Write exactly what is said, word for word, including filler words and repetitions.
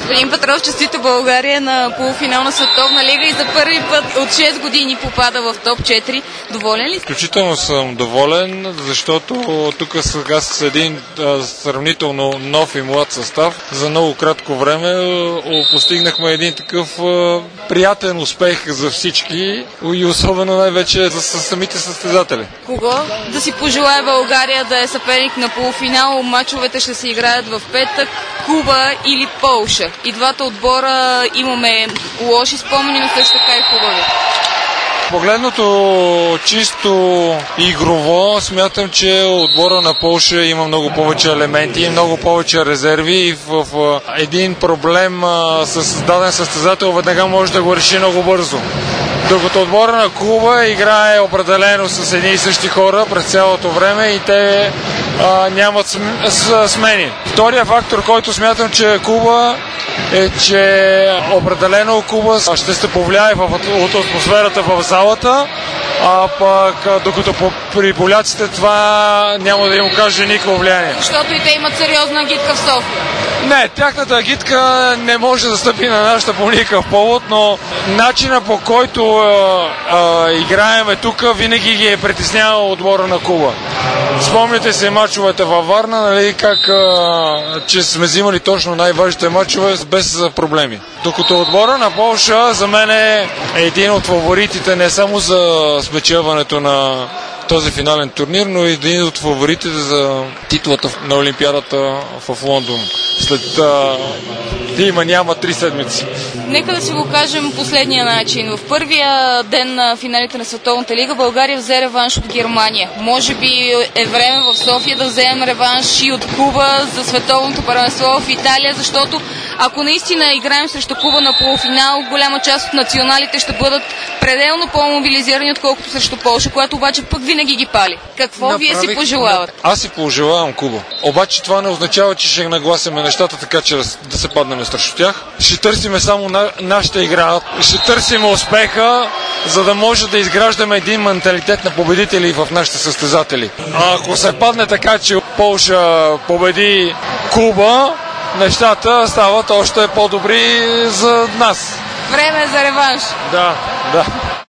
Господин Петров, честито България на полуфинал на Световна лига и за първи път от шест години попада в топ четири. Доволен ли? Изключително съм доволен, защото тук сега с един а, сравнително нов и млад състав за много кратко време а, постигнахме един такъв а, приятен успех за всички и особено най-вече за самите състезатели. Кого да си пожелае България да е съперник на полуфинал? Мачовете ще се играят в петък. Куба или Полша. И двата отбора имаме лоши спомени, но също така и хубави. Погледното чисто игрово, смятам, че отбора на Полша има много повече елементи, много повече резерви и в, в един проблем а, с даден състезател веднага може да го реши много бързо. Докато отбора на Куба играе определено с едни и същи хора през цялото време и те а, нямат смени. Втория фактор, който смятам, че Куба е, че определено Куба ще се повлияе от атмосферата в залата, а пък докато при поляците това няма да им окаже никакво влияние. Защото и те имат сериозна агитка в София. Не, тяхната агитка не може да стъпи на нашата по никакъв повод, но начина по който а, а, играеме тук винаги ги е притеснявал отбора на Куба. Спомняте се мачовете във Варна, нали, как а, че сме взимали точно най-важните мачове без проблеми. Докато отбора на Полша за мен е един от фаворитите не само за спечелването на този финален турнир, но и един от фаворитите за титлата на Олимпиадата в Лондон след а, има няма три седмици. Нека да си го кажем последния начин. В първия ден на финалите на Световната лига България взе реванш от Германия. Може би е време в София да вземем реванш и от Куба за Световното първенство в Италия, защото ако наистина играем срещу Куба на полуфинал, голяма част от националите ще бъдат пределно по-мобилизирани, отколкото срещу Полша, която обаче пък винаги ги пали. Какво Направих... вие си пожелавате? Аз си пожелавам Куба. Обаче това не означава, че ще нагласяме нещата така, че да се паднем срещу тях. Ще търсиме само на, нашата игра. Ще търсим успеха, за да може да изграждаме един менталитет на победители в нашите състезатели. А ако се падне така, че Полша победи Куба, нещата стават още по-добри за нас. Време за реванш. Да, да.